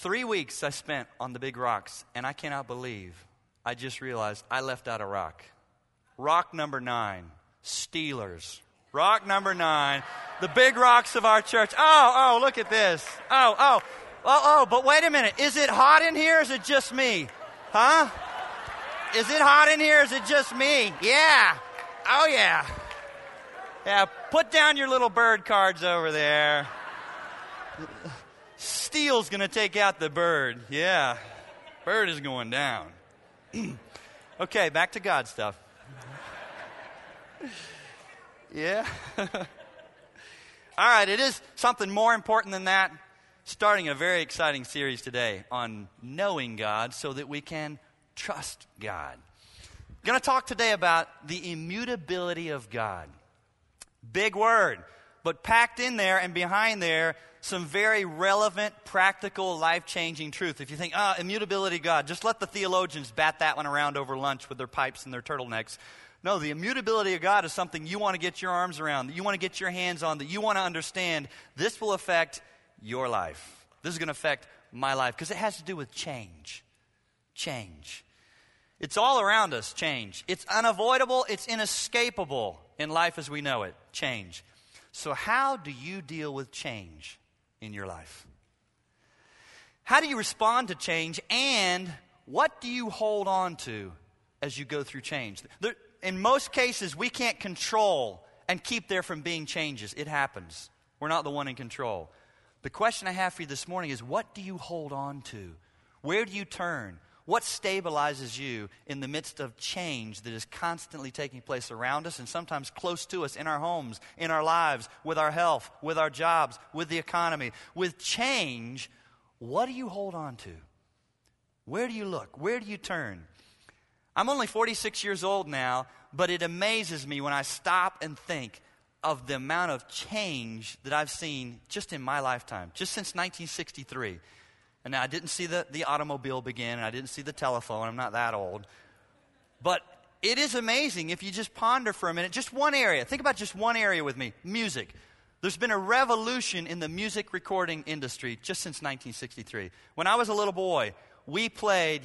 3 weeks I spent on the big rocks, and I cannot believe I just realized I left out a rock. Rock number 9, Steelers. Rock number 9, the big rocks of our church. Oh, look at this. Oh, but wait a minute. Is it hot in here or is it just me? Huh? Is it hot in here or is it just me? Yeah. Oh, yeah. Yeah, put down your little bird cards over there. Steel's going to take out the bird. Yeah. Bird is going down. Okay, back to God stuff. Yeah. All right, it is something more important than that. Starting a very exciting series today on knowing God so that we can trust God. I'm going to talk today about the immutability of God. Big word, but packed in there and behind there, some very relevant, practical, life-changing truth. If you think, immutability of God, just let the theologians bat that one around over lunch with their pipes and their turtlenecks. No, the immutability of God is something you want to get your arms around, that you want to get your hands on, that you want to understand. This will affect your life. This is going to affect my life because it has to do with change. Change. It's all around us, change. It's unavoidable, it's inescapable in life as we know it, change. So how do you deal with change in your life? How do you respond to change, and what do you hold on to as you go through change? In most cases, we can't control and keep there from being changes. It happens. We're not the one in control. The question I have for you this morning is, what do you hold on to? Where do you turn? What stabilizes you in the midst of change that is constantly taking place around us and sometimes close to us in our homes, in our lives, with our health, with our jobs, with the economy? With change, what do you hold on to? Where do you look? Where do you turn? I'm only 46 years old now, but it amazes me when I stop and think of the amount of change that I've seen just in my lifetime, just since 1963. And now I didn't see the automobile begin, and I didn't see the telephone. I'm not that old. But it is amazing if you just ponder for a minute, just one area. Think about just one area with me, music. There's been a revolution in the music recording industry just since 1963. When I was a little boy, we played,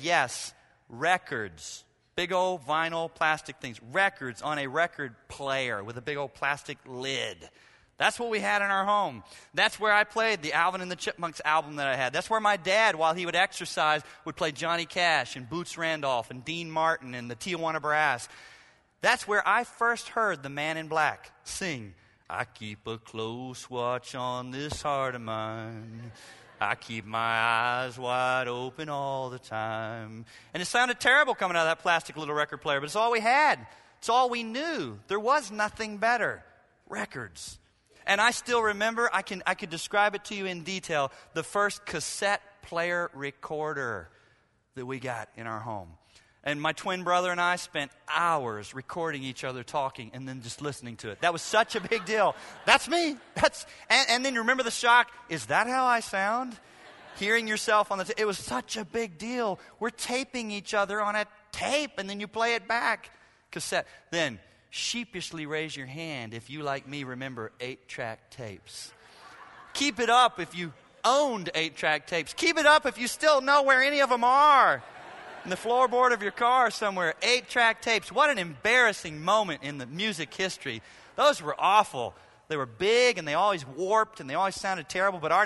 records. Big old vinyl plastic things. Records on a record player with a big old plastic lid. That's what we had in our home. That's where I played the Alvin and the Chipmunks album that I had. That's where my dad, while he would exercise, would play Johnny Cash and Boots Randolph and Dean Martin and the Tijuana Brass. That's where I first heard the Man in Black sing, "I keep a close watch on this heart of mine. I keep my eyes wide open all the time." And it sounded terrible coming out of that plastic little record player, but it's all we had. It's all we knew. There was nothing better. Records. And I still remember, I could describe it to you in detail, the first cassette player recorder that we got in our home. And my twin brother and I spent hours recording each other talking and then just listening to it. That was such a big deal. That's me. And then you remember the shock. Is that how I sound? Hearing yourself on the tape. It was such a big deal. We're taping each other on a tape and then you play it back. Cassette. Then sheepishly raise your hand if you, like me, remember 8-track tapes. Keep it up if you owned 8-track tapes. Keep it up if you still know where any of them are. In the floorboard of your car somewhere, 8-track tapes. What an embarrassing moment in the music history. Those were awful. They were big and they always warped and they always sounded terrible. But our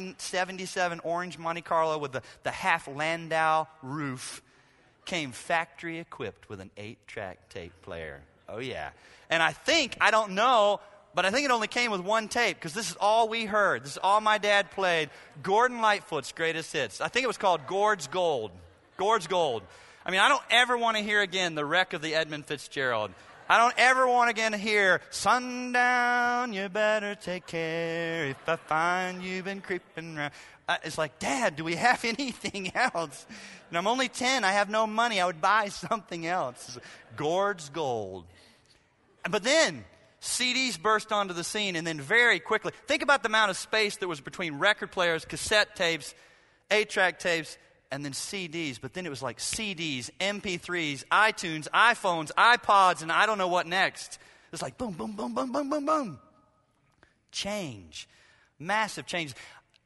1977 orange Monte Carlo with the half Landau roof came factory equipped with an 8-track tape player. Oh, yeah. And I don't know, but I think it only came with one tape because this is all we heard. This is all my dad played. Gordon Lightfoot's greatest hits. I think it was called Gord's Gold. Gord's Gold. I mean, I don't ever want to hear again the wreck of the Edmund Fitzgerald. I don't ever want again to hear, "Sundown, you better take care if I find you've been creeping around." It's like, Dad, do we have anything else? And I'm only 10. I have no money. I would buy something else. Gord's Gold. But then CDs burst onto the scene, and then very quickly, think about the amount of space that was between record players, cassette tapes, 8-track tapes, and then CDs. But then it was like CDs, MP3s, iTunes, iPhones, iPods, and I don't know what next. It's like boom, boom, boom, boom, boom, boom, boom. Change. Massive change.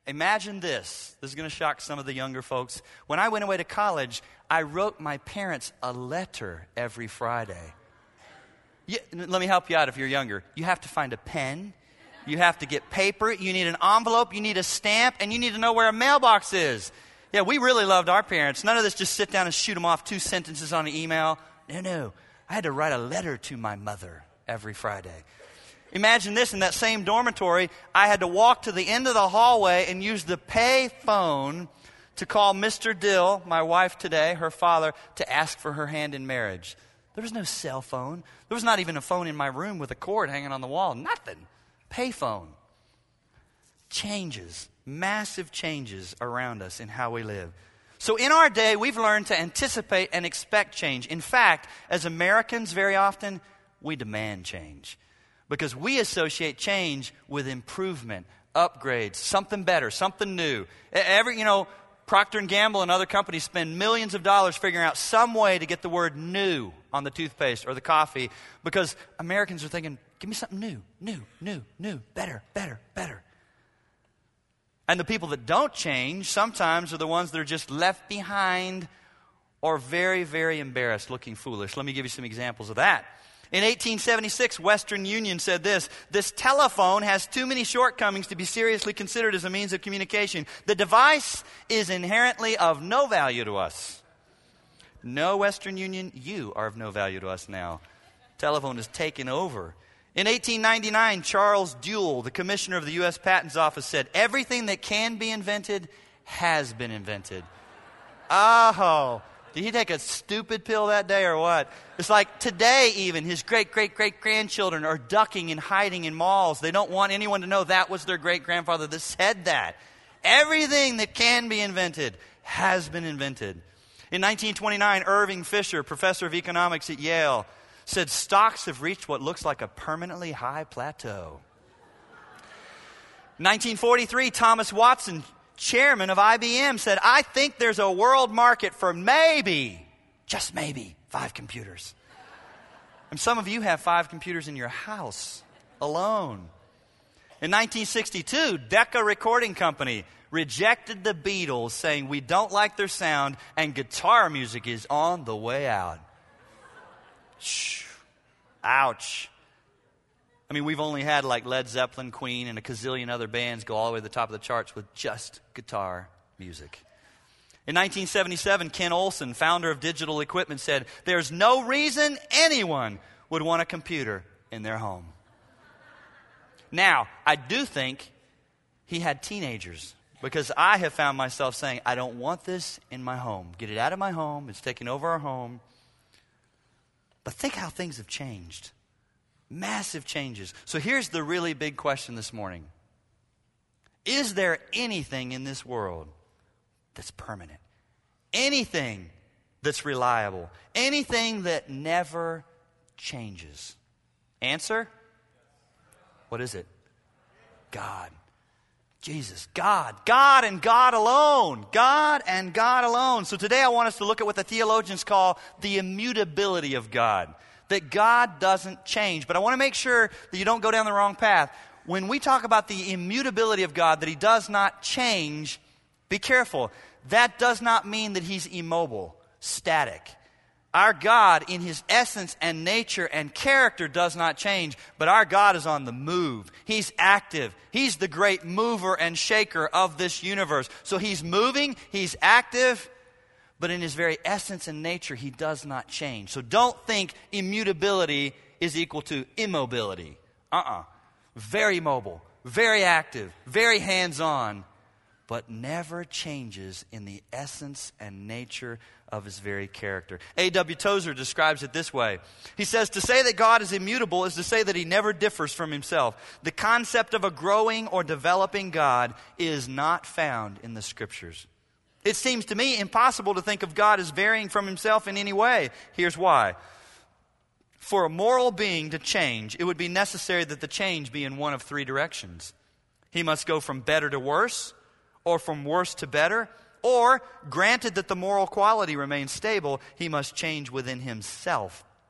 Imagine this. This is going to shock some of the younger folks. When I went away to college, I wrote my parents a letter every Friday. Let me help you out if you're younger. You have to find a pen. You have to get paper. You need an envelope. You need a stamp. And you need to know where a mailbox is. Yeah, we really loved our parents. None of this just sit down and shoot them off 2 sentences on an email. No. I had to write a letter to my mother every Friday. Imagine this, in that same dormitory, I had to walk to the end of the hallway and use the pay phone to call Mr. Dill, my wife today, her father, to ask for her hand in marriage. There was no cell phone. There was not even a phone in my room with a cord hanging on the wall. Nothing. Pay phone. Changes, massive changes around us in how we live. So in our day, we've learned to anticipate and expect change. In fact, as Americans, very often, we demand change. Because we associate change with improvement, upgrades, something better, something new. Procter & Gamble and other companies spend millions of dollars figuring out some way to get the word new on the toothpaste or the coffee, because Americans are thinking, give me something new, better. And the people that don't change sometimes are the ones that are just left behind or very, very embarrassed, looking foolish. Let me give you some examples of that. In 1876, Western Union said this telephone has too many shortcomings to be seriously considered as a means of communication. The device is inherently of no value to us. No, Western Union, you are of no value to us now. Telephone is taken over. In 1899, Charles Duell, the commissioner of the U.S. Patents Office, said, everything that can be invented has been invented. Oh, did he take a stupid pill that day or what? It's like today even, his great-great-great-grandchildren are ducking and hiding in malls. They don't want anyone to know that was their great-grandfather that said that. Everything that can be invented has been invented. In 1929, Irving Fisher, professor of economics at Yale, said stocks have reached what looks like a permanently high plateau. 1943, Thomas Watson, chairman of IBM, said, I think there's a world market for maybe, just maybe, 5 computers. And some of you have 5 computers in your house alone. In 1962, Decca Recording Company rejected the Beatles, saying we don't like their sound and guitar music is on the way out. Shh. Ouch. I mean, we've only had like Led Zeppelin, Queen, and a gazillion other bands go all the way to the top of the charts with just guitar music. In 1977, Ken Olsen, founder of Digital Equipment, said, there's no reason anyone would want a computer in their home. Now, I do think he had teenagers, because I have found myself saying, I don't want this in my home. Get it out of my home. It's taking over our home. But think how things have changed. Massive changes. So here's the really big question this morning. Is there anything in this world that's permanent? Anything that's reliable? Anything that never changes? Answer? What is it? God. Jesus. God. God and God alone. God and God alone. So today I want us to look at what the theologians call the immutability of God. That God doesn't change. But I want to make sure that you don't go down the wrong path. When we talk about the immutability of God, that He does not change, be careful. That does not mean that He's immobile, static. Our God, in His essence and nature and character, does not change. But our God is on the move. He's active. He's the great mover and shaker of this universe. So He's moving. He's active. But in His very essence and nature, He does not change. So don't think immutability is equal to immobility. Very mobile, very active, very hands-on, but never changes in the essence and nature of His very character. A.W. Tozer describes it this way. He says, to say that God is immutable is to say that He never differs from Himself. The concept of a growing or developing God is not found in the Scriptures. It seems to me impossible to think of God as varying from Himself in any way. Here's why. For a moral being to change, it would be necessary that the change be in one of 3 directions. He must go from better to worse, or from worse to better, or, granted that the moral quality remains stable, he must change within himself.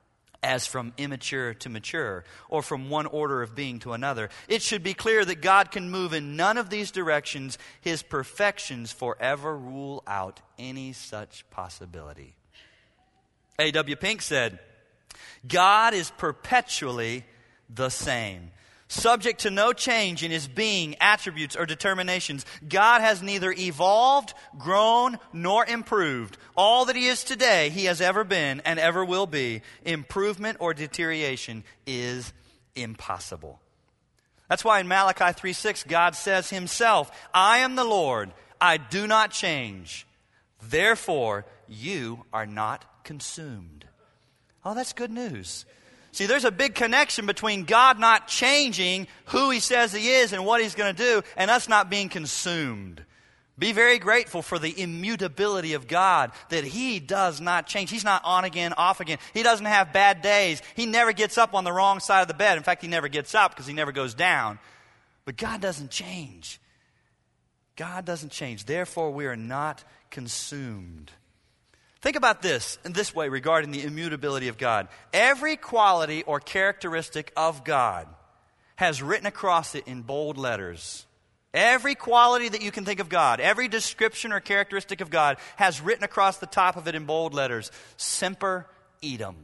as from immature to mature, or from one order of being to another. It should be clear that God can move in none of these directions. His perfections forever rule out any such possibility. A.W. Pink said, God is perpetually the same, subject to no change in his being, attributes, or determinations. God has neither evolved, grown, nor improved. All that he is today, he has ever been and ever will be. Improvement or deterioration is impossible. That's why in Malachi 3:6, God says himself, I am the Lord, I do not change. Therefore, you are not consumed. Oh, that's good news. See, there's a big connection between God not changing who he says he is and what he's going to do, and us not being consumed. Be very grateful for the immutability of God, that he does not change. He's not on again, off again. He doesn't have bad days. He never gets up on the wrong side of the bed. In fact, he never gets up because he never goes down. But God doesn't change. God doesn't change. Therefore, we are not consumed. Think about this in this way regarding the immutability of God. Every quality or characteristic of God has written across it in bold letters. Every quality that you can think of God, every description or characteristic of God has written across the top of it in bold letters. Semper Idem.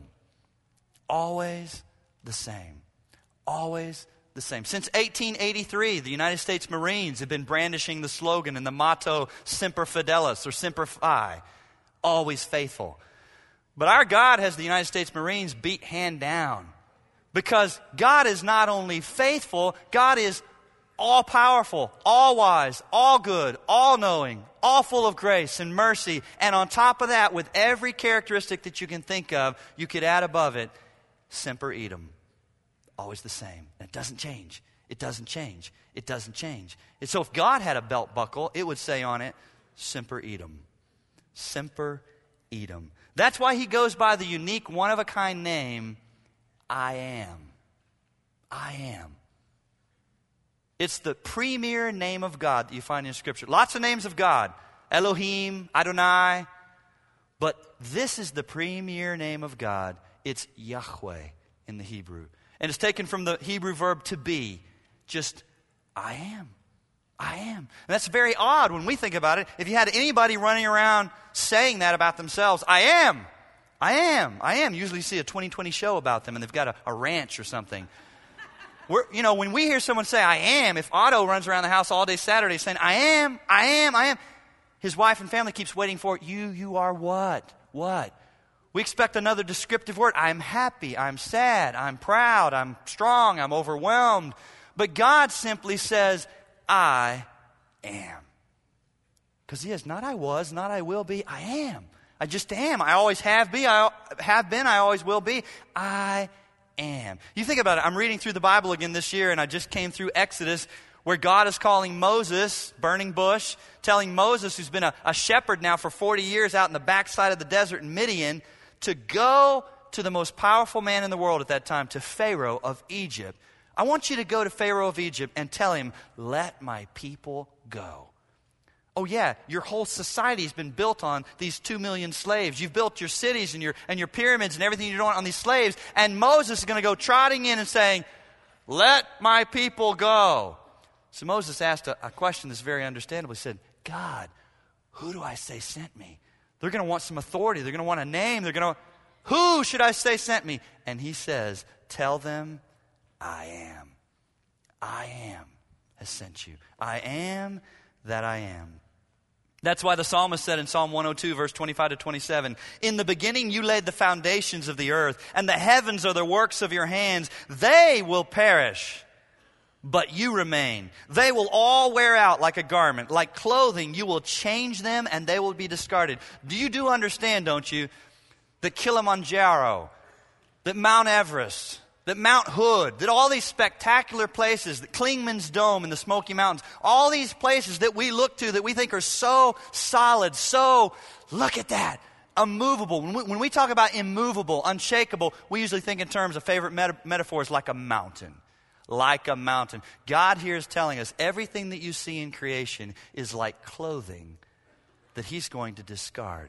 Always the same. Always the same. Since 1883, the United States Marines have been brandishing the slogan and the motto Semper Fidelis or Semper Fi. Always faithful. But our God has the United States Marines beat hand down. Because God is not only faithful, God is all-powerful, all-wise, all-good, all-knowing, all full of grace and mercy. And on top of that, with every characteristic that you can think of, you could add above it, Semper Idem. Always the same. And it doesn't change. It doesn't change. It doesn't change. And so if God had a belt buckle, it would say on it, Semper Idem. Semper Idem. That's why he goes by the unique, one-of-a-kind name, I am. I am. It's the premier name of God that you find in Scripture. Lots of names of God. Elohim, Adonai. But this is the premier name of God. It's Yahweh in the Hebrew. And it's taken from the Hebrew verb to be. Just, I am. I am. And that's very odd when we think about it. If you had anybody running around saying that about themselves, I am. I am. I am. Usually you see a 20/20 show about them and they've got a ranch or something. When we hear someone say, I am, if Otto runs around the house all day Saturday saying, I am, I am, I am, his wife and family keeps waiting for, you are what? What? We expect another descriptive word. I'm happy, I'm sad, I'm proud, I'm strong, I'm overwhelmed. But God simply says, I am. Because he is not I was, not I will be, I am. I just am. I always have been, I always will be. I am. You think about it. I'm reading through the Bible again this year, and I just came through Exodus, where God is calling Moses, burning bush, telling Moses, who's been a shepherd now for 40 years out in the backside of the desert in Midian, to go to the most powerful man in the world at that time, to Pharaoh of Egypt. I want you to go to Pharaoh of Egypt and tell him, let my people go. Oh yeah, your whole society has been built on these 2 million slaves. You've built your cities and your pyramids and everything you're doing on these slaves. And Moses is going to go trotting in and saying, let my people go. So Moses asked a question that's very understandable. He said, God, who do I say sent me? They're going to want some authority. They're going to want a name. Who should I say sent me? And he says, tell them, I am. I am has sent you. I am that I am. That's why the psalmist said in Psalm 102, verse 25 to 27, in the beginning you laid the foundations of the earth, and the heavens are the works of your hands. They will perish, but you remain. They will all wear out like a garment. Like clothing, you will change them, and they will be discarded. Do understand, don't you, that Kilimanjaro, that Mount Everest, that Mount Hood, that all these spectacular places, that Klingman's Dome in the Smoky Mountains, all these places that we look to that we think are so solid, so, look at that, immovable. When we talk about immovable, unshakable, we usually think in terms of favorite metaphors like a mountain. Like a mountain. God here is telling us everything that you see in creation is like clothing that he's going to discard.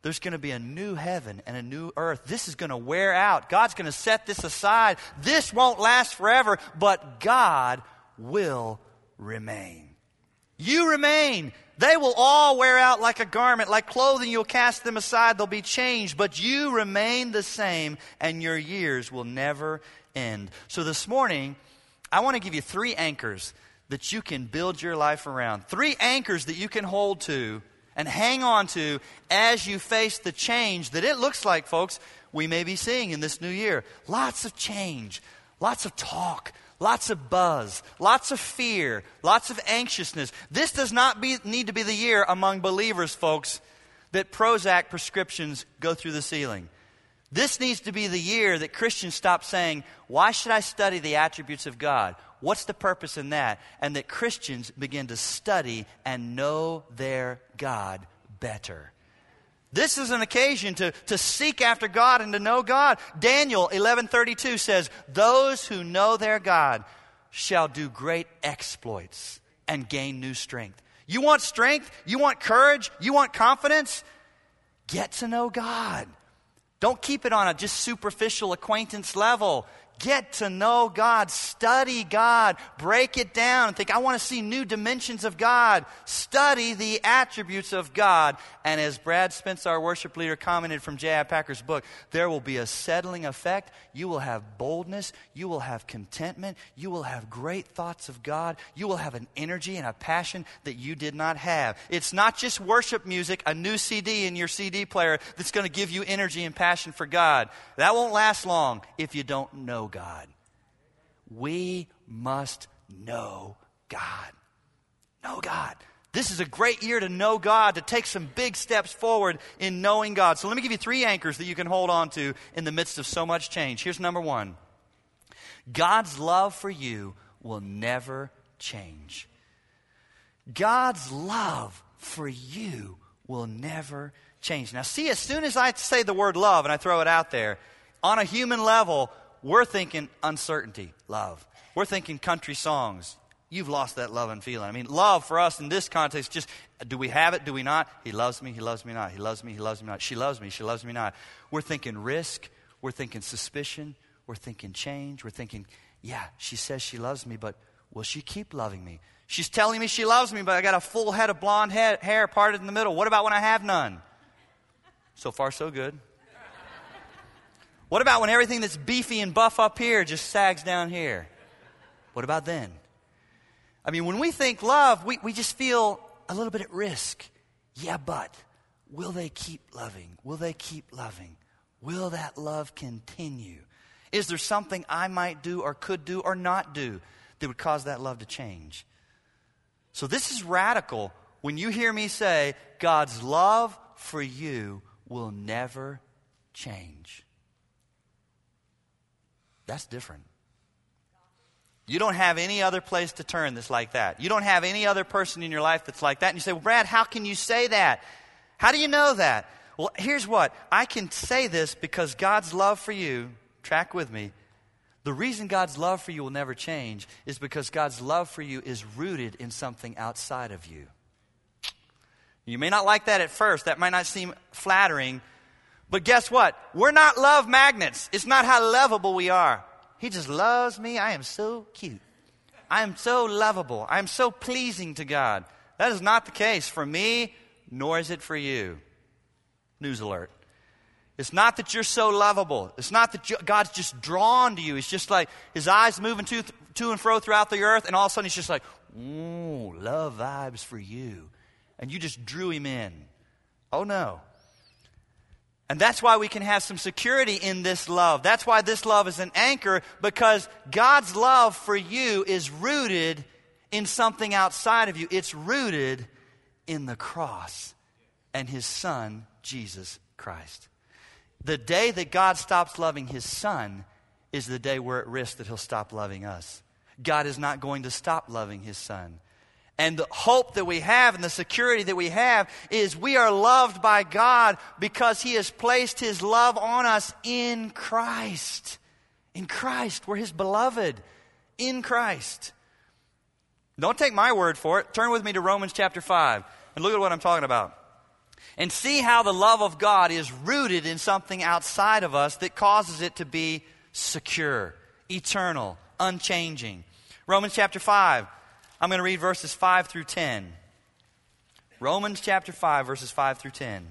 there's going to be a new heaven and a new earth. This is going to wear out. God's going to set this aside. This won't last forever, but God will remain. You remain. They will all wear out like a garment. Like clothing, you'll cast them aside. They'll be changed. But you remain the same, and your years will never end. So this morning, I want to give you 3 anchors that you can build your life around. 3 anchors that you can hold to and hang on to as you face the change that it looks like, folks, we may be seeing in this new year. Lots of change, lots of talk, lots of buzz, lots of fear, lots of anxiousness. This does not need to be the year among believers, folks, that Prozac prescriptions go through the ceiling. This needs to be the year that Christians stop saying, why should I study the attributes of God? What's the purpose in that? And that Christians begin to study and know their God better. This is an occasion to seek after God and to know God. Daniel 11:32 says, those who know their God shall do great exploits and gain new strength. You want strength? You want courage? You want confidence? Get to know God. Don't keep it on a just superficial acquaintance level. Get to know God. Study God. Break it down and think, I want to see new dimensions of God. Study the attributes of God. And as Brad Spence, our worship leader, commented from J.I. Packer's book, there will be a settling effect. You will have boldness. You will have contentment. You will have great thoughts of God. You will have an energy and a passion that you did not have. It's not just worship music, a new CD in your CD player that's going to give you energy and passion for God. That won't last long if you don't know God. We must know God. Know God. This is a great year to know God, to take some big steps forward in knowing God. So let me give you 3 anchors that you can hold on to in the midst of so much change. Here's number 1. God's love for you will never change. God's love for you will never change. Now see, as soon as I say the word love and I throw it out there, on a human level, we're thinking uncertainty, love. We're thinking country songs. You've lost that love and feeling. I mean, love for us in this context, just do we have it, do we not? He loves me not. He loves me not. She loves me not. We're thinking risk. We're thinking suspicion. We're thinking change. We're thinking, yeah, she says she loves me, but will she keep loving me? She's telling me she loves me, but I got a full head of blonde hair parted in the middle. What about when I have none? So far, so good. What about when everything that's beefy and buff up here just sags down here? What about then? I mean, when we think love, we just feel a little bit at risk. Yeah, but will they keep loving? Will they keep loving? Will that love continue? Is there something I might do or could do or not do that would cause that love to change? So this is radical when you hear me say, God's love for you will never change. That's different. You don't have any other place to turn that's like that. You don't have any other person in your life that's like that. And you say, well, Brad, how can you say that? How do you know that? Well, here's what. I can say this because God's love for you, track with me, the reason God's love for you will never change is because God's love for you is rooted in something outside of you. You may not like that at first. That might not seem flattering. But guess what? We're not love magnets. It's not how lovable we are. He just loves me. I am so cute. I am so lovable. I am so pleasing to God. That is not the case for me, nor is it for you. News alert. It's not that you're so lovable. It's not that God's just drawn to you. It's just like his eyes moving to and fro throughout the earth, and all of a sudden he's just like, ooh, love vibes for you. And you just drew him in. Oh, no. And that's why we can have some security in this love. That's why this love is an anchor, because God's love for you is rooted in something outside of you. It's rooted in the cross and his Son, Jesus Christ. The day that God stops loving his Son is the day we're at risk that he'll stop loving us. God is not going to stop loving his Son. And the hope that we have and the security that we have is we are loved by God because he has placed his love on us in Christ. In Christ. We're his beloved. In Christ. Don't take my word for it. Turn with me to Romans chapter 5 and look at what I'm talking about. and see how the love of God is rooted in something outside of us that causes it to be secure, eternal, unchanging. Romans chapter 5. I'm going to read verses 5 through 10. Romans chapter 5, verses 5 through 10.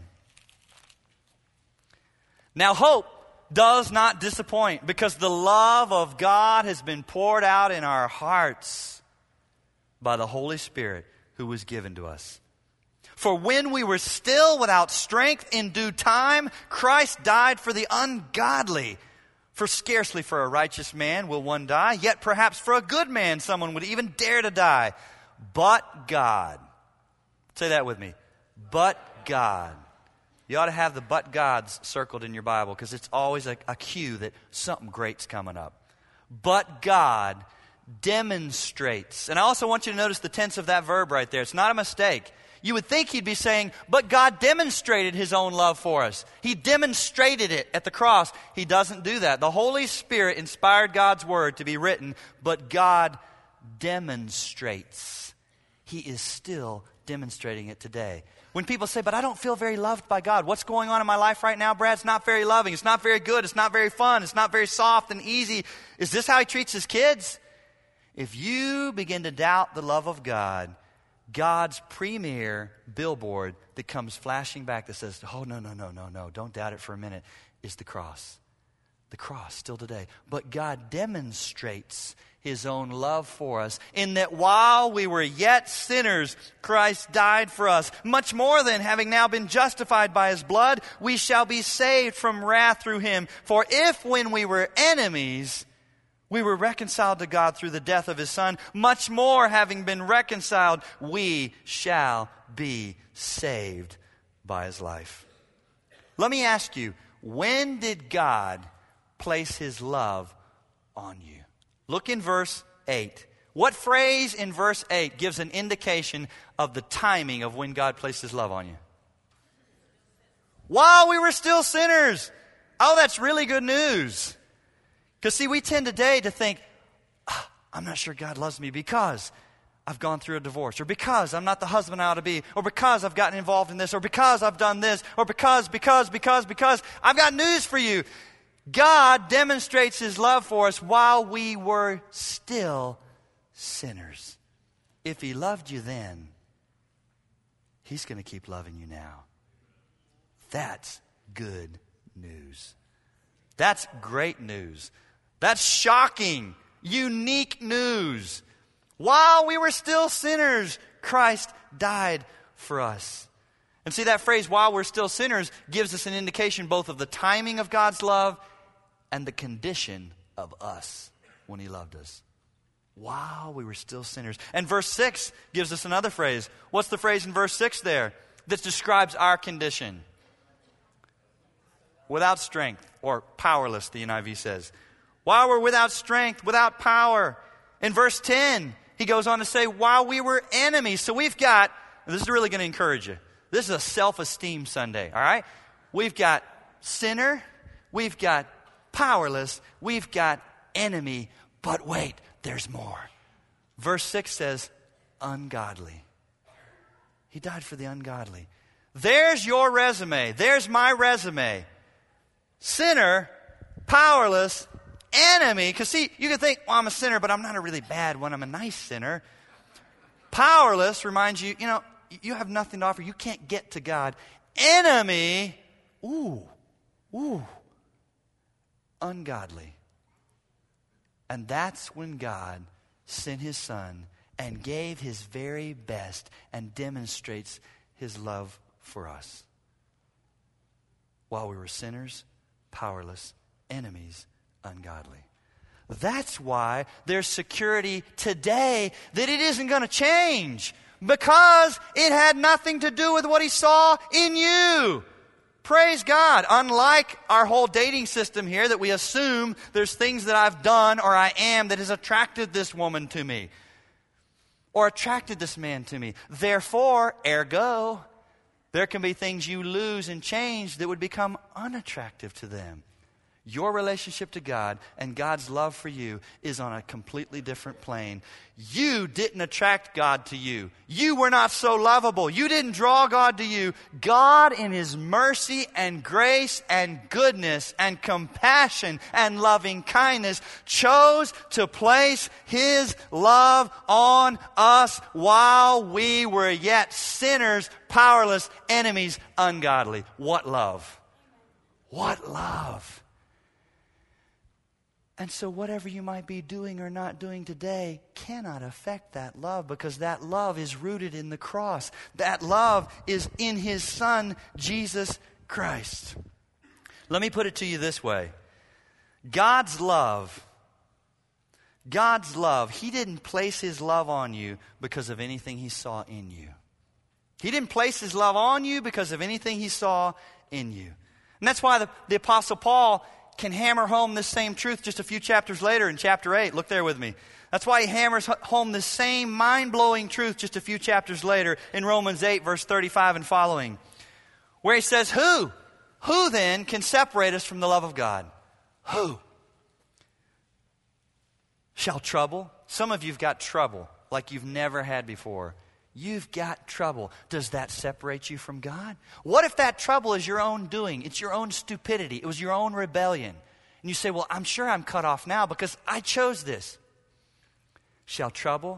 Now hope does not disappoint, because the love of God has been poured out in our hearts by the Holy Spirit who was given to us. For when we were still without strength, in due time, Christ died for the ungodly. For scarcely for a righteous man will one die, yet perhaps for a good man someone would even dare to die. But God. Say that with me. But God. You ought to have the but gods circled in your Bible, because it's always a cue that something great's coming up. But God demonstrates. And I also want you to notice the tense of that verb right there. It's not a mistake. You would think he'd be saying, but God demonstrated his own love for us. He demonstrated it at the cross. He doesn't do that. The Holy Spirit inspired God's word to be written, but God demonstrates. He is still demonstrating it today. When people say, but I don't feel very loved by God. What's going on in my life right now, Brad? It's not very loving. It's not very good. It's not very fun. It's not very soft and easy. Is this how he treats his kids? If you begin to doubt the love of God, God's premier billboard that comes flashing back that says, oh, no, don't doubt it for a minute, is the cross. The cross, still today. But God demonstrates his own love for us in that while we were yet sinners, Christ died for us. Much more than, having now been justified by his blood, we shall be saved from wrath through him. For if when we were enemies, we were reconciled to God through the death of his Son, much more, having been reconciled, we shall be saved by his life. Let me ask you, when did God place his love on you? Look in verse 8. What phrase in verse 8 gives an indication of the timing of when God placed his love on you? While we were still sinners. Oh, that's really good news. Because see, we tend today to think, I'm not sure God loves me because I've gone through a divorce, or because I'm not the husband I ought to be, or because I've gotten involved in this, or because I've done this, or because. I've got news for you. God demonstrates his love for us while we were still sinners. If he loved you then, he's going to keep loving you now. That's good news. That's great news. That's shocking, unique news. While we were still sinners, Christ died for us. And see, that phrase, while we're still sinners, gives us an indication both of the timing of God's love and the condition of us when he loved us. While we were still sinners. And verse 6 gives us another phrase. What's the phrase in verse 6 there that describes our condition? Without strength, or powerless, the NIV says. While we're without strength, without power. In verse 10, he goes on to say, while we were enemies. So we've got, this is really going to encourage you. This is a self-esteem Sunday, all right? We've got sinner, we've got powerless, we've got enemy. But wait, there's more. Verse 6 says, ungodly. He died for the ungodly. There's your resume. There's my resume. Sinner, powerless, enemy. Because see, you can think, well, I'm a sinner, but I'm not a really bad one. I'm a nice sinner. Powerless reminds you, you have nothing to offer. You can't get to God. Enemy, ungodly. And that's when God sent his Son and gave his very best and demonstrates his love for us. While we were sinners, powerless, enemies, ungodly. That's why there's security today that it isn't going to change, because it had nothing to do with what he saw in you. Praise God. Unlike our whole dating system here that we assume there's things that I've done or I am that has attracted this woman to me or attracted this man to me. Therefore, ergo, there can be things you lose and change that would become unattractive to them. Your relationship to God and God's love for you is on a completely different plane. You didn't attract God to you. You were not so lovable. You didn't draw God to you. God, in His mercy and grace and goodness and compassion and loving kindness, chose to place His love on us while we were yet sinners, powerless, enemies, ungodly. What love! What love! And so whatever you might be doing or not doing today cannot affect that love, because that love is rooted in the cross. That love is in His Son, Jesus Christ. Let me put it to you this way. God's love, He didn't place His love on you because of anything He saw in you. He didn't place His love on you because of anything He saw in you. And that's why the Apostle Paul can hammer home this same truth just a few chapters later in chapter 8. Look there with me. That's why he hammers home the same mind-blowing truth just a few chapters later in Romans 8, verse 35 and following, where he says, Who then can separate us from the love of God? Who? Shall trouble? Some of you've got trouble like you've never had before. You've got trouble. Does that separate you from God? What if that trouble is your own doing? It's your own stupidity. It was your own rebellion. And you say, well, I'm sure I'm cut off now because I chose this. Shall trouble?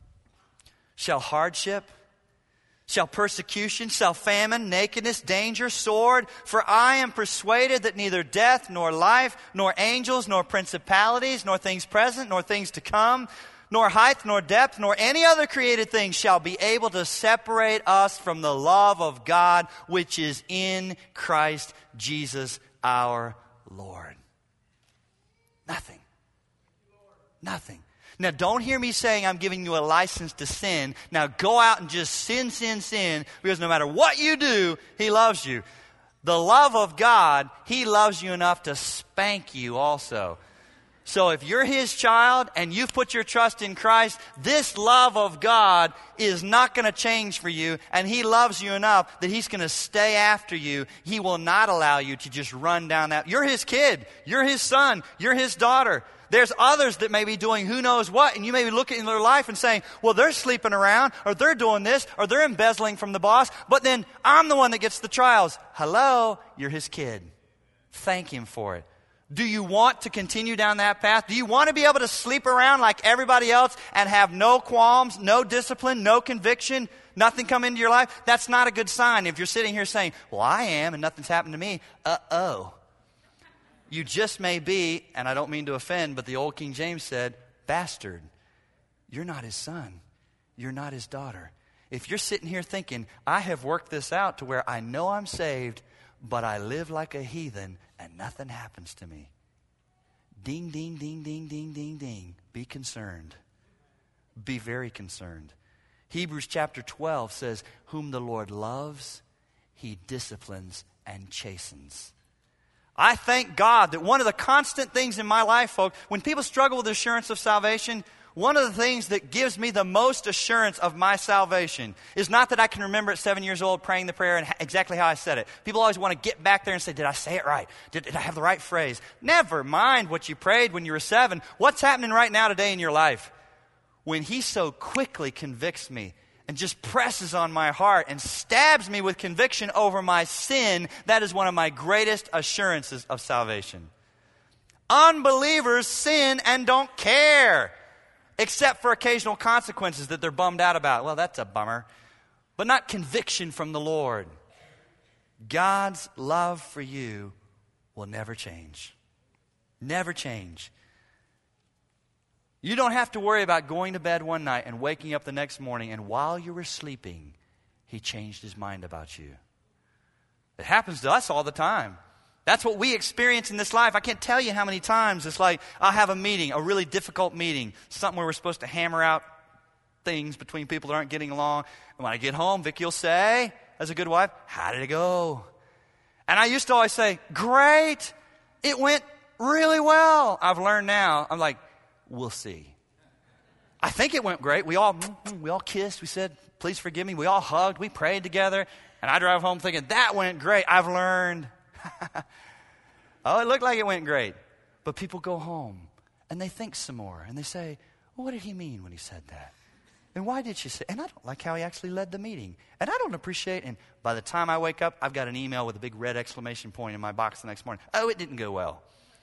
Shall hardship? Shall persecution? Shall famine? Nakedness? Danger? Sword? For I am persuaded that neither death, nor life, nor angels, nor principalities, nor things present, nor things to come, nor height, nor depth, nor any other created thing shall be able to separate us from the love of God which is in Christ Jesus our Lord. Nothing. Nothing. Now, don't hear me saying I'm giving you a license to sin. Now, go out and just sin, because no matter what you do, He loves you. The love of God, He loves you enough to spank you also. So if you're His child and you've put your trust in Christ, this love of God is not going to change for you, and He loves you enough that He's going to stay after you. He will not allow you to just run down that. You're His kid. You're His son. You're His daughter. There's others that may be doing who knows what, and you may be looking in their life and saying, well, they're sleeping around, or they're doing this, or they're embezzling from the boss, but then I'm the one that gets the trials. Hello, you're His kid. Thank Him for it. Do you want to continue down that path? Do you want to be able to sleep around like everybody else and have no qualms, no discipline, no conviction, nothing come into your life? That's not a good sign if you're sitting here saying, well, I am and nothing's happened to me. Uh-oh. You just may be, and I don't mean to offend, but the old King James said, bastard. You're not His son. You're not His daughter. If you're sitting here thinking, I have worked this out to where I know I'm saved, but I live like a heathen and nothing happens to me. Ding, ding, ding, ding, ding, ding, ding. Be concerned. Be very concerned. Hebrews chapter 12 says, whom the Lord loves, He disciplines and chastens. I thank God that one of the constant things in my life, folks, when people struggle with the assurance of salvation, one of the things that gives me the most assurance of my salvation is not that I can remember at 7 years old praying the prayer and exactly how I said it. People always want to get back there and say, did I say it right? Did I have the right phrase? Never mind what you prayed when you were 7. What's happening right now today in your life? When He so quickly convicts me and just presses on my heart and stabs me with conviction over my sin, that is one of my greatest assurances of salvation. Unbelievers sin and don't care, except for occasional consequences that they're bummed out about. Well, that's a bummer. But not conviction from the Lord. God's love for you will never change. Never change. You don't have to worry about going to bed one night and waking up the next morning, and while you were sleeping, He changed His mind about you. It happens to us all the time. That's what we experience in this life. I can't tell you how many times it's like I'll have a meeting, a really difficult meeting, something where we're supposed to hammer out things between people that aren't getting along. And when I get home, Vicki will say, as a good wife, how did it go? And I used to always say, great, it went really well. I've learned now, I'm like, we'll see. I think it went great. We all kissed. We said, please forgive me. We all hugged. We prayed together. And I drive home thinking, that went great. I've learned. Oh, it looked like it went great. But people go home and they think some more and they say, well, what did he mean when he said that? And why did she say? And I don't like how he actually led the meeting. And I don't appreciate. And by the time I wake up, I've got an email with a big red exclamation point in my box the next morning. Oh, it didn't go well.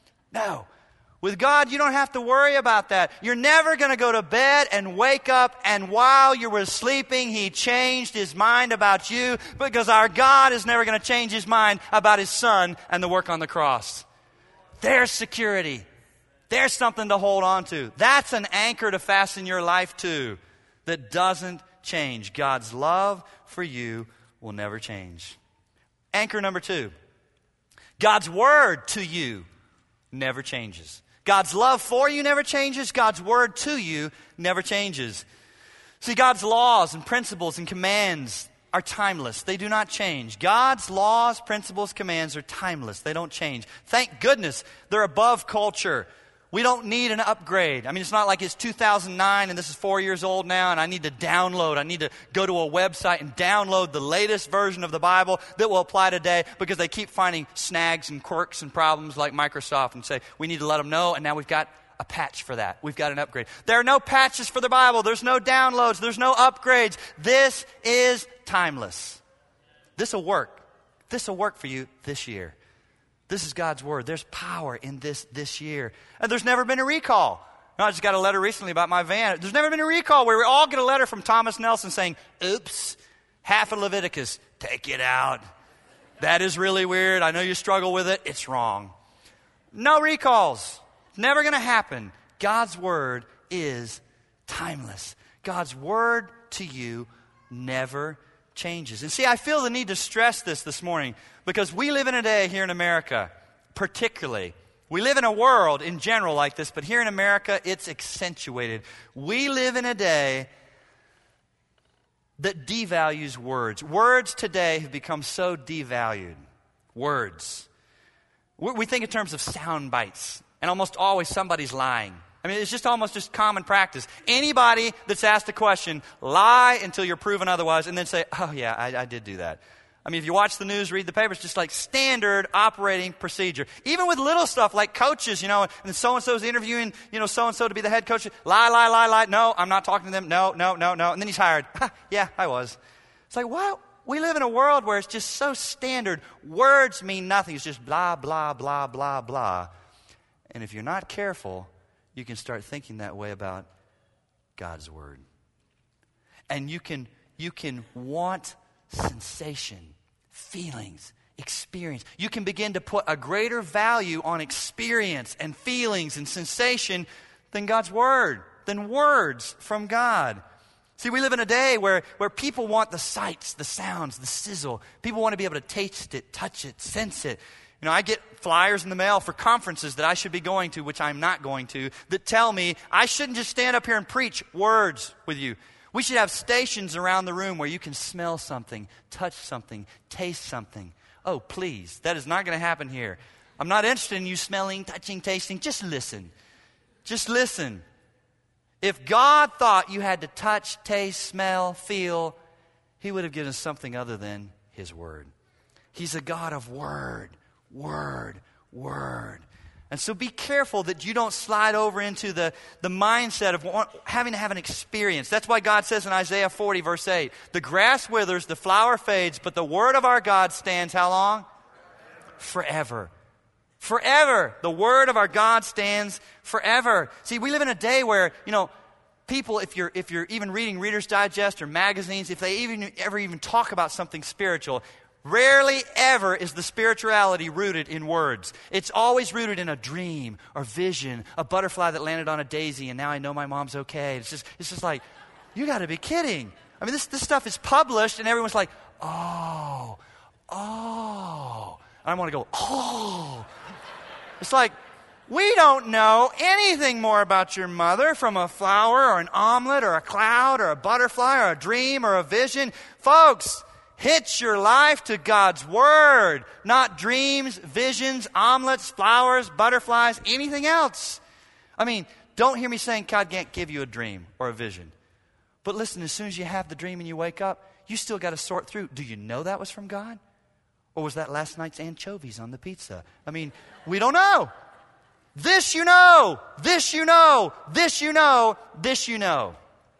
No. With God, you don't have to worry about that. You're never going to go to bed and wake up and while you were sleeping, He changed His mind about you, because our God is never going to change His mind about His Son and the work on the cross. There's security. There's something to hold on to. That's an anchor to fasten your life to that doesn't change. God's love for you will never change. Anchor number 2. God's word to you never changes. God's love for you never changes. God's word to you never changes. See, God's laws and principles and commands are timeless. They do not change. God's laws, principles, commands are timeless. They don't change. Thank goodness they're above culture. We don't need an upgrade. I mean, it's not like it's 2009 and this is 4 years old now and I need to I need to go to a website and download the latest version of the Bible that will apply today, because they keep finding snags and quirks and problems like Microsoft and say, we need to let them know, and now we've got a patch for that. We've got an upgrade. There are no patches for the Bible. There's no downloads. There's no upgrades. This is timeless. This will work. This will work for you this year. This is God's word. There's power in this year. And there's never been a recall. I just got a letter recently about my van. There's never been a recall where we all get a letter from Thomas Nelson saying, oops, half of Leviticus, take it out. That is really weird. I know you struggle with it. It's wrong. No recalls. Never going to happen. God's word is timeless. God's word to you never changes. And see, I feel the need to stress this morning, because we live in a day here in America, particularly. We live in a world in general like this, but here in America, it's accentuated. We live in a day that devalues words. Words today have become so devalued. Words. We think in terms of sound bites, and almost always somebody's lying. I mean, it's just almost just common practice. Anybody that's asked a question, lie until you're proven otherwise, and then say, oh yeah, I did do that. I mean, if you watch the news, read the papers, just like standard operating procedure. Even with little stuff like coaches, and so-and-so's interviewing, so-and-so to be the head coach. Lie. No, I'm not talking to them. No. And then he's hired. Yeah, I was. It's like, wow, we live in a world where it's just so standard. Words mean nothing. It's just blah, blah, blah, blah, blah. And if you're not careful, you can start thinking that way about God's word. And you can want sensation, feelings, experience. You can begin to put a greater value on experience and feelings and sensation than God's word, than words from God. See, we live in a day where people want the sights, the sounds, the sizzle. People want to be able to taste it, touch it, sense it. I get flyers in the mail for conferences that I should be going to, which I'm not going to, that tell me I shouldn't just stand up here and preach words with you. We should have stations around the room where you can smell something, touch something, taste something. Oh, please, that is not going to happen here. I'm not interested in you smelling, touching, tasting. Just listen. Just listen. If God thought you had to touch, taste, smell, feel, He would have given us something other than His word. He's a God of word. Word. And so be careful that you don't slide over into the mindset of having to have an experience. That's why God says in Isaiah 40, verse 8, the grass withers, the flower fades, but the word of our God stands how long? Forever. Forever. The word of our God stands forever. See, we live in a day where, people, if you're even reading Reader's Digest or magazines, if they ever even talk about something spiritual, rarely ever is the spirituality rooted in words. It's always rooted in a dream or vision, a butterfly that landed on a daisy and now I know my mom's okay. It's just like, you got to be kidding. I mean, this stuff is published and everyone's like, oh. And I want to go, oh. It's like, we don't know anything more about your mother from a flower or an omelet or a cloud or a butterfly or a dream or a vision. Folks, hitch your life to God's word, not dreams, visions, omelets, flowers, butterflies, anything else. I mean, don't hear me saying God can't give you a dream or a vision. But listen, as soon as you have the dream and you wake up, you still got to sort through. Do you know that was from God? Or was that last night's anchovies on the pizza? I mean, we don't know. This you know. This you know. This you know. This you know.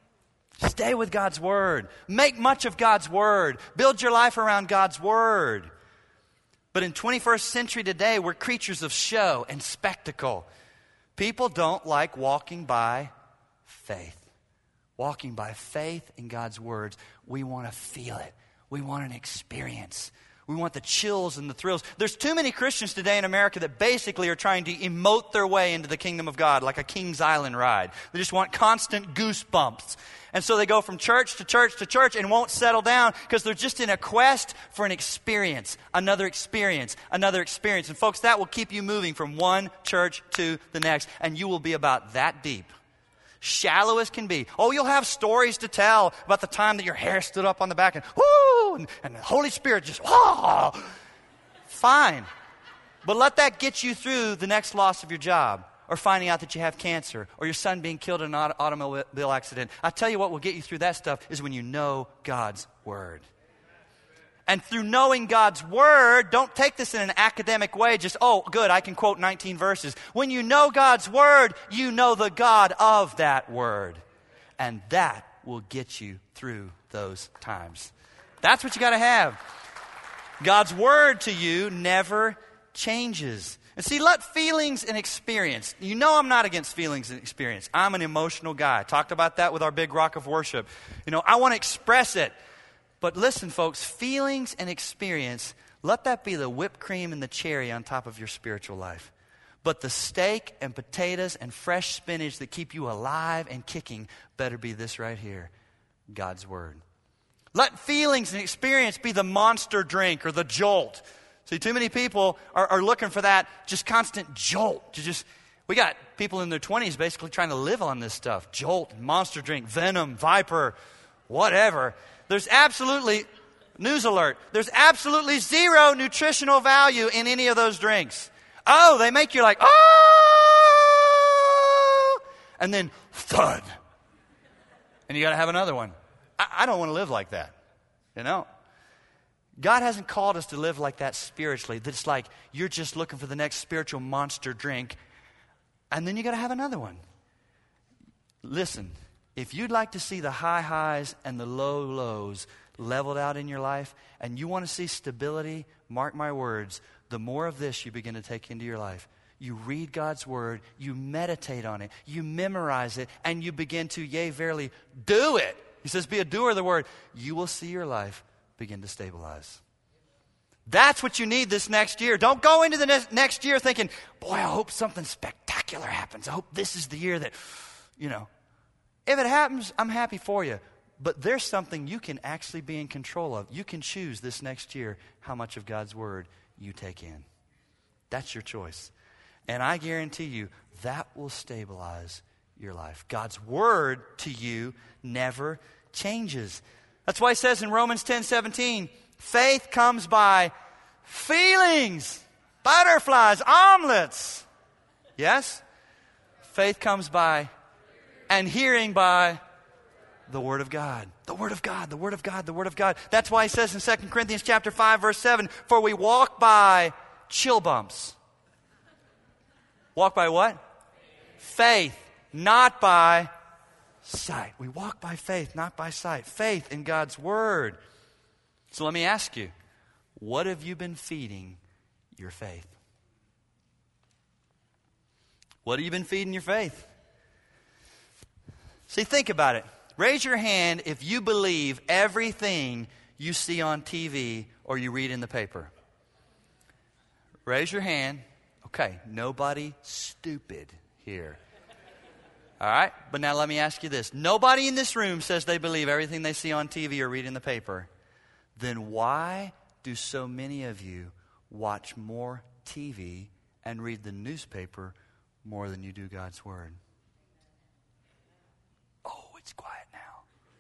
Stay with God's Word. Make much of God's Word. Build your life around God's Word. But in 21st century today, we're creatures of show and spectacle. People don't like walking by faith. Walking by faith in God's words. We want to feel it. We want an experience. We want the chills and the thrills. There's too many Christians today in America that basically are trying to emote their way into the kingdom of God like a King's Island ride. They just want constant goosebumps. And so they go from church to church to church and won't settle down because they're just in a quest for an experience, another experience, another experience. And folks, that will keep you moving from one church to the next. And you will be about that deep. Shallow as can be. Oh, you'll have stories to tell about the time that your hair stood up on the back and whoo, and the Holy Spirit just, oh. Fine. But let that get you through the next loss of your job, or finding out that you have cancer, or your son being killed in an automobile accident. I tell you what will get you through that stuff is when you know God's Word. And through knowing God's Word, don't take this in an academic way, just, oh, good, I can quote 19 verses. When you know God's Word, you know the God of that Word. And that will get you through those times. That's what you got to have. God's Word to you never changes. And see, let feelings and experience. You know I'm not against feelings and experience. I'm an emotional guy. I talked about that with our big rock of worship. You know, I want to express it. But listen, folks, feelings and experience, let that be the whipped cream and the cherry on top of your spiritual life. But the steak and potatoes and fresh spinach that keep you alive and kicking better be this right here, God's Word. Let feelings and experience be the monster drink or the jolt. See, too many people are looking for that just constant jolt. We got people in their 20s basically trying to live on this stuff. Jolt, monster drink, Venom, Viper, whatever. There's absolutely, news alert, there's absolutely zero nutritional value in any of those drinks. Oh, they make you like, oh, and then thud. And you got to have another one. I don't want to live like that, you know. God hasn't called us to live like that spiritually. That it's like you're just looking for the next spiritual monster drink, and then you got to have another one. Listen. If you'd like to see the high highs and the low lows leveled out in your life, and you want to see stability, mark my words, the more of this you begin to take into your life. You read God's Word, you meditate on it, you memorize it, and you begin to, yea, verily, do it. He says, be a doer of the Word. You will see your life begin to stabilize. That's what you need this next year. Don't go into the next year thinking, boy, I hope something spectacular happens. I hope this is the year that, you know. If it happens, I'm happy for you. But there's something you can actually be in control of. You can choose this next year how much of God's Word you take in. That's your choice. And I guarantee you, that will stabilize your life. God's Word to you never changes. That's why it says in Romans 10:17, faith comes by feelings, butterflies, omelets. Yes? Faith comes by and hearing by the Word of God. The Word of God, the Word of God, the Word of God. That's why he says in 2 Corinthians chapter 5, verse 7, for we walk by chill bumps. Walk by what? Faith, not by sight. We walk by faith, not by sight. Faith in God's Word. So let me ask you, what have you been feeding your faith? What have you been feeding your faith? See, think about it. Raise your hand if you believe everything you see on TV or you read in the paper. Raise your hand. Okay, nobody stupid here. All right, but now let me ask you this. Nobody in this room says they believe everything they see on TV or read in the paper. Then why do so many of you watch more TV and read the newspaper more than you do God's Word? It's quiet now.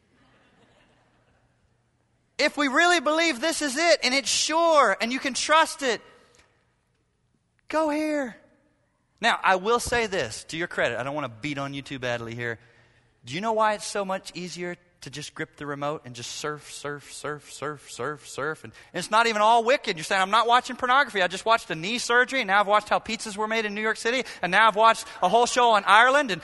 If we really believe this is it and it's sure and you can trust it, go here. Now, I will say this to your credit. I don't want to beat on you too badly here. Do you know why it's so much easier to just grip the remote and just surf. And it's not even all wicked. You're saying, I'm not watching pornography. I just watched a knee surgery, and now I've watched how pizzas were made in New York City, and now I've watched a whole show on Ireland. And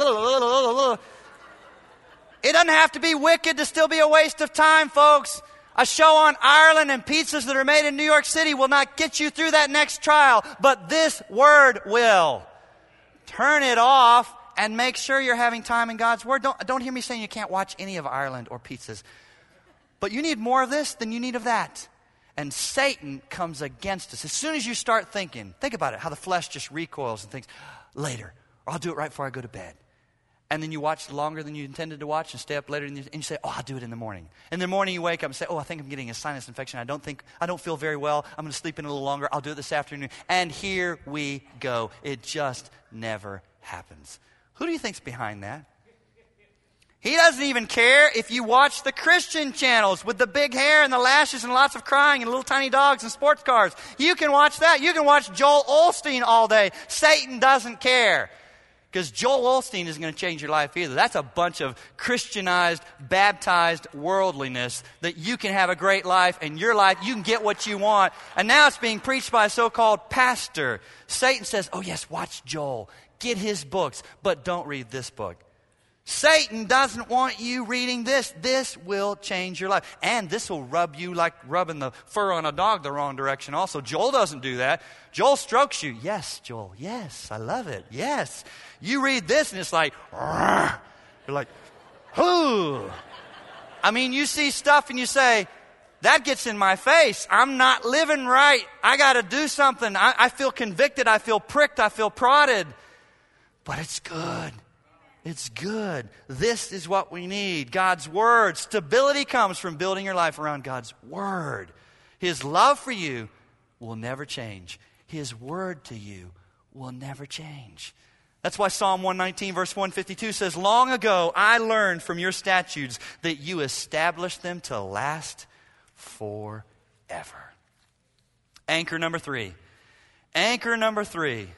it doesn't have to be wicked to still be a waste of time, folks. A show on Ireland and pizzas that are made in New York City will not get you through that next trial, but this word will. Turn it off and make sure you're having time in God's word. Don't hear me saying you can't watch any of Ireland or pizzas. But you need more of this than you need of that. And Satan comes against us. As soon as you start thinking, think about it, how the flesh just recoils and thinks, later, or I'll do it right before I go to bed. And then you watch longer than you intended to watch and stay up later, and you say, I'll do it in the morning. In the morning you wake up and say, I think I'm getting a sinus infection. I don't feel very well. I'm going to sleep in a little longer. I'll do it this afternoon. And here we go. It just never happens. Who do you think's behind that? He doesn't even care if you watch the Christian channels with the big hair and the lashes and lots of crying and little tiny dogs and sports cars. You can watch that. You can watch Joel Osteen all day. Satan doesn't care. Because Joel Osteen isn't going to change your life either. That's a bunch of Christianized, baptized worldliness that you can have a great life, and your life, you can get what you want. And now it's being preached by a so-called pastor. Satan says, yes, watch Joel. Get his books, but don't read this book. Satan doesn't want you reading this. This will change your life. And this will rub you like rubbing the fur on a dog the wrong direction also. Joel doesn't do that. Joel strokes you. Yes, Joel. Yes, I love it. Yes. You read this and it's like, rrr. You're like, whoo. I mean, you see stuff and you say, that gets in my face. I'm not living right. I got to do something. I feel convicted. I feel pricked. I feel prodded. But it's good. It's good. This is what we need. God's word. Stability comes from building your life around God's word. His love for you will never change. His word to you will never change. That's why Psalm 119 verse 152 says, long ago I learned from your statutes that you established them to last forever. Anchor number 3. Anchor number 3.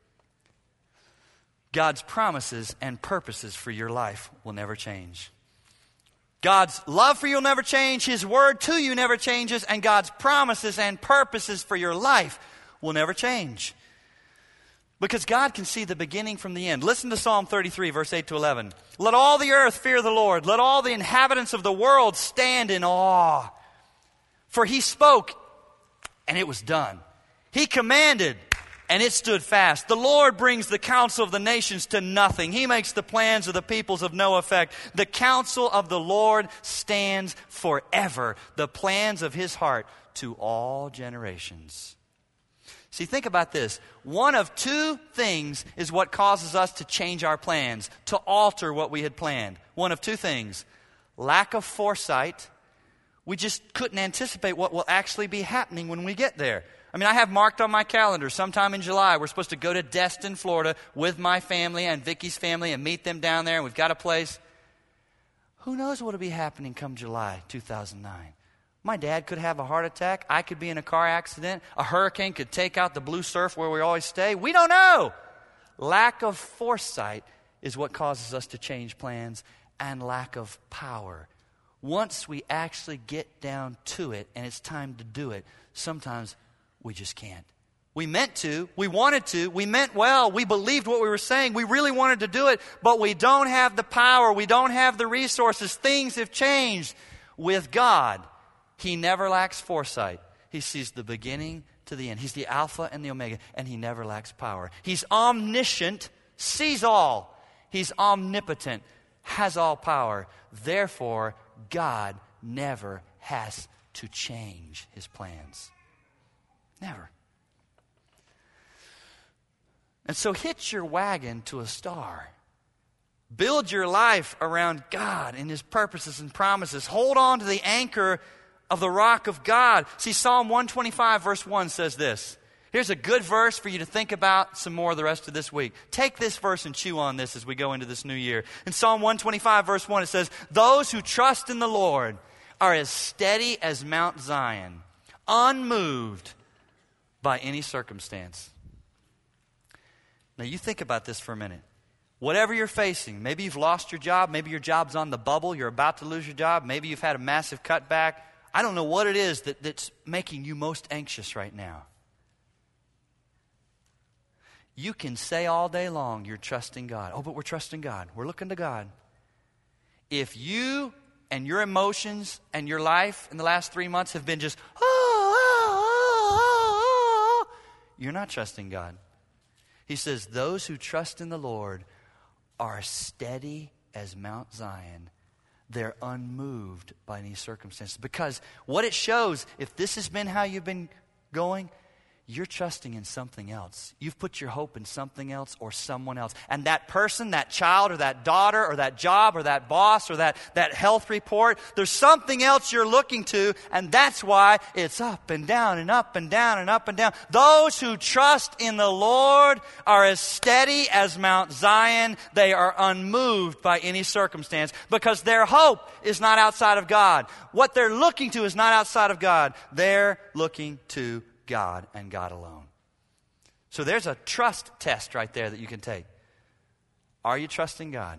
God's promises and purposes for your life will never change. God's love for you will never change. His word to you never changes. And God's promises and purposes for your life will never change. Because God can see the beginning from the end. Listen to Psalm 33, verse 8 to 11. Let all the earth fear the Lord. Let all the inhabitants of the world stand in awe. For he spoke, and it was done. He commanded, and it stood fast. The Lord brings the counsel of the nations to nothing. He makes the plans of the peoples of no effect. The counsel of the Lord stands forever. The plans of his heart to all generations. See, think about this. One of two things is what causes us to change our plans, to alter what we had planned. One of two things. Lack of foresight. We just couldn't anticipate what will actually be happening when we get there. I mean, I have marked on my calendar sometime in July, we're supposed to go to Destin, Florida with my family and Vicky's family and meet them down there. And we've got a place. Who knows what will be happening come July 2009? My dad could have a heart attack. I could be in a car accident. A hurricane could take out the blue surf where we always stay. We don't know. Lack of foresight is what causes us to change plans, and lack of power. Once we actually get down to it and it's time to do it, sometimes we just can't. We meant to. We wanted to. We meant well. We believed what we were saying. We really wanted to do it, but we don't have the power. We don't have the resources. Things have changed. With God, he never lacks foresight. He sees the beginning to the end. He's the Alpha and the Omega, and he never lacks power. He's omniscient, sees all. He's omnipotent, has all power. Therefore, God never has to change his plans. Never. And so hitch your wagon to a star. Build your life around God and his purposes and promises. Hold on to the anchor of the rock of God. See, Psalm 125 verse 1 says this. Here's a good verse for you to think about some more the rest of this week. Take this verse and chew on this as we go into this new year. In Psalm 125 verse 1 it says, those who trust in the Lord are as steady as Mount Zion, unmoved by any circumstance. Now you think about this for a minute. Whatever you're facing, maybe you've lost your job, maybe your job's on the bubble, you're about to lose your job, maybe you've had a massive cutback. I don't know what it is that's making you most anxious right now. You can say all day long you're trusting God. Oh, but we're trusting God. We're looking to God. If you and your emotions and your life in the last 3 months have been just, you're not trusting God. He says, those who trust in the Lord are steady as Mount Zion. They're unmoved by any circumstances. Because what it shows, if this has been how you've been going, you're trusting in something else. You've put your hope in something else or someone else. And that person, that child or that daughter or that job or that boss or that health report, there's something else you're looking to, and that's why it's up and down and up and down and up and down. Those who trust in the Lord are as steady as Mount Zion. They are unmoved by any circumstance because their hope is not outside of God. What they're looking to is not outside of God. They're looking to God and God alone. So there's a trust test right there that you can take. Are you trusting God?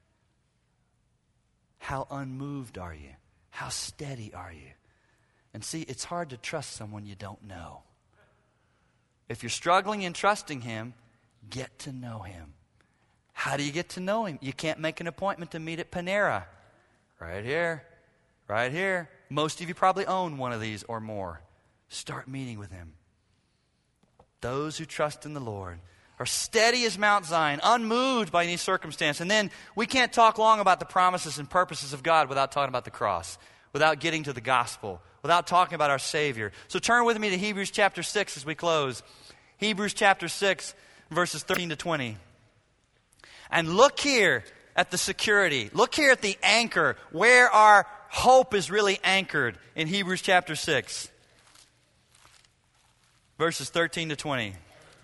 How unmoved are you? How steady are you? And see, it's hard to trust someone you don't know. If you're struggling in trusting Him, get to know Him. How do you get to know Him? You can't make an appointment to meet at Panera. Right here. Right here. Most of you probably own one of these or more. Start meeting with Him. Those who trust in the Lord are steady as Mount Zion, unmoved by any circumstance. And then we can't talk long about the promises and purposes of God without talking about the cross, without getting to the gospel, without talking about our Savior. So turn with me to Hebrews chapter 6 as we close. Hebrews chapter 6, verses 13 to 20. And look here at the security. Look here at the anchor, where our hope is really anchored in Hebrews chapter 6. Verses 13 to 20.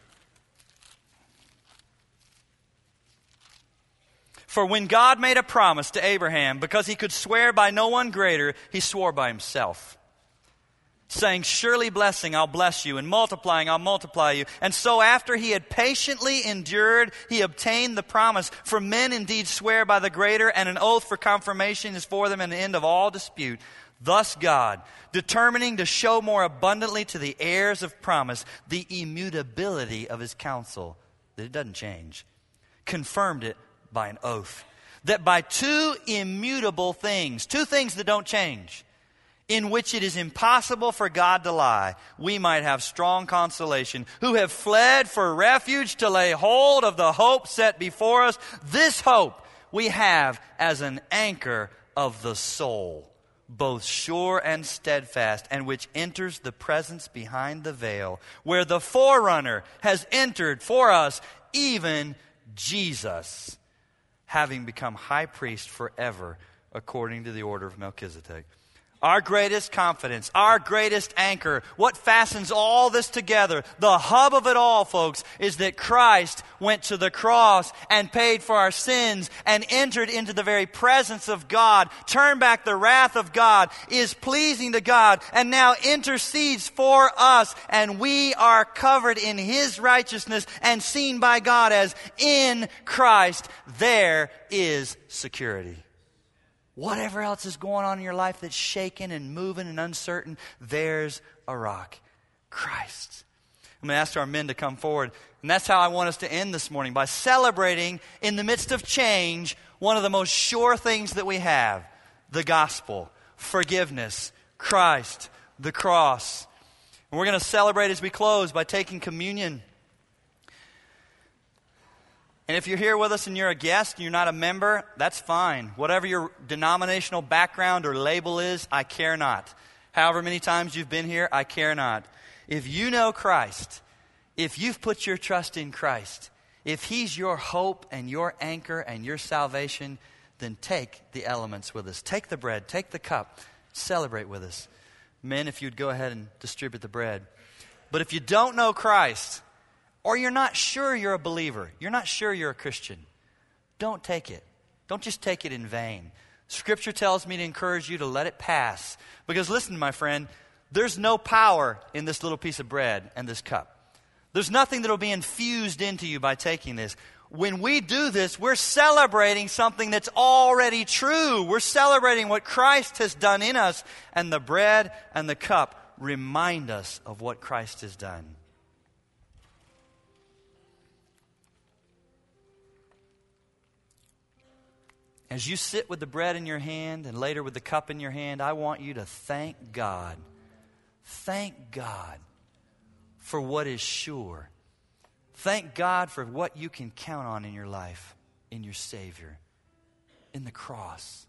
For when God made a promise to Abraham, because He could swear by no one greater, He swore by Himself, saying, surely blessing, I'll bless you, and multiplying, I'll multiply you. And so after He had patiently endured, He obtained the promise. For men indeed swear by the greater, and an oath for confirmation is for them an end of all dispute. Thus God, determining to show more abundantly to the heirs of promise the immutability of His counsel, that it doesn't change, confirmed it by an oath, that by two immutable things, two things that don't change, in which it is impossible for God to lie, we might have strong consolation, who have fled for refuge to lay hold of the hope set before us. This hope we have as an anchor of the soul, both sure and steadfast, and which enters the presence behind the veil, where the forerunner has entered for us, even Jesus, having become high priest forever, according to the order of Melchizedek. Our greatest confidence, our greatest anchor, what fastens all this together, the hub of it all, folks, is that Christ went to the cross and paid for our sins and entered into the very presence of God, turned back the wrath of God, is pleasing to God, and now intercedes for us, and we are covered in His righteousness and seen by God as in Christ. There is security. Whatever else is going on in your life that's shaking and moving and uncertain, there's a rock. Christ. I'm going to ask our men to come forward. And that's how I want us to end this morning, by celebrating in the midst of change one of the most sure things that we have: the gospel, forgiveness, Christ, the cross. And we're going to celebrate as we close by taking communion. And if you're here with us and you're a guest and you're not a member, that's fine. Whatever your denominational background or label is, I care not. However many times you've been here, I care not. If you know Christ, if you've put your trust in Christ, if He's your hope and your anchor and your salvation, then take the elements with us. Take the bread, take the cup, celebrate with us. Men, if you'd go ahead and distribute the bread. But if you don't know Christ, or you're not sure you're a believer, you're not sure you're a Christian, don't take it. Don't just take it in vain. Scripture tells me to encourage you to let it pass. Because listen, my friend, there's no power in this little piece of bread and this cup. There's nothing that will be infused into you by taking this. when we do this, we're celebrating something that's already true. We're celebrating what Christ has done in us, and the bread and the cup remind us of what Christ has done. As you sit with the bread in your hand and later with the cup in your hand, I want you to thank God. Thank God for what is sure. Thank God for what you can count on in your life, in your Savior, in the cross.